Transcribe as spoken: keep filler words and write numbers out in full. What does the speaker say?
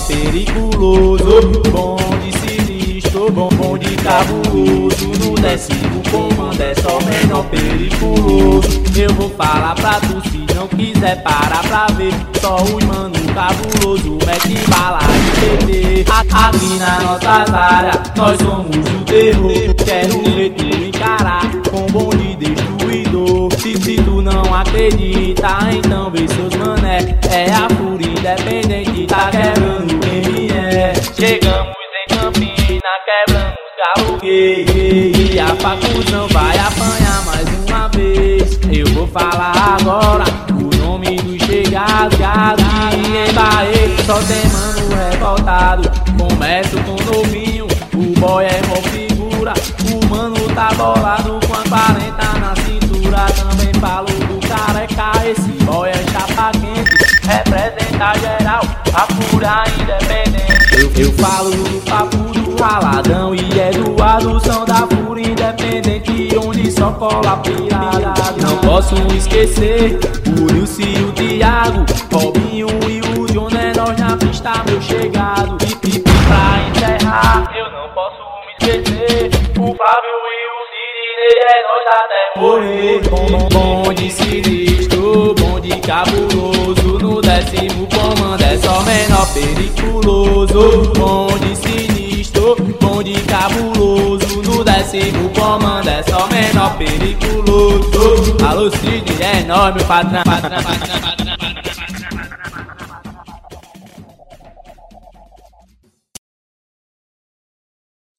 periculoso. Bonde sinistro, bom, bonde cabuloso. No décimo comando é só menor periculoso. Eu vou falar pra tu, se não quiser parar pra ver. Só os mano cabuloso, mete bala de P T. Aqui na nossa área, nós somos o terror. Quero ver tu encarar com bonde destruidor. Se, se tu não acredita, então vê seus mané. É a fúria independente, tá quebrando quem é. Chegamos em Campina, quebramos carro gay. E a facuzão vai apanhar mais uma vez. Eu vou falar agora o nome dos chegados. E em Bahia só tem mano revoltado. Começo com novinho, o boy é mó figura. O mano tá bolado com a quarenta na cintura. Também falo do careca, esse boy é chapa quente. Representa geral, a fúria independente. Eu, eu falo do papo do raladão e Eduardo são da fúria independente, onde só cola pirada. Não posso esquecer o Nilce e o Thiago, Robinho e o John, é nós na pista, meu chegado. E, e, e pra encerrar, eu não posso me esquecer o Flávio e o Sidney, é nós até morrer. Bom, bonde sinistro, bonde cabuloso. No décimo comando é só menor periculoso. Bonde sinistro, bonde cabuloso. No décimo comando é só menor periculoso. Alô Sidney, é nóis meu patrão, patrão, patrão, patrão.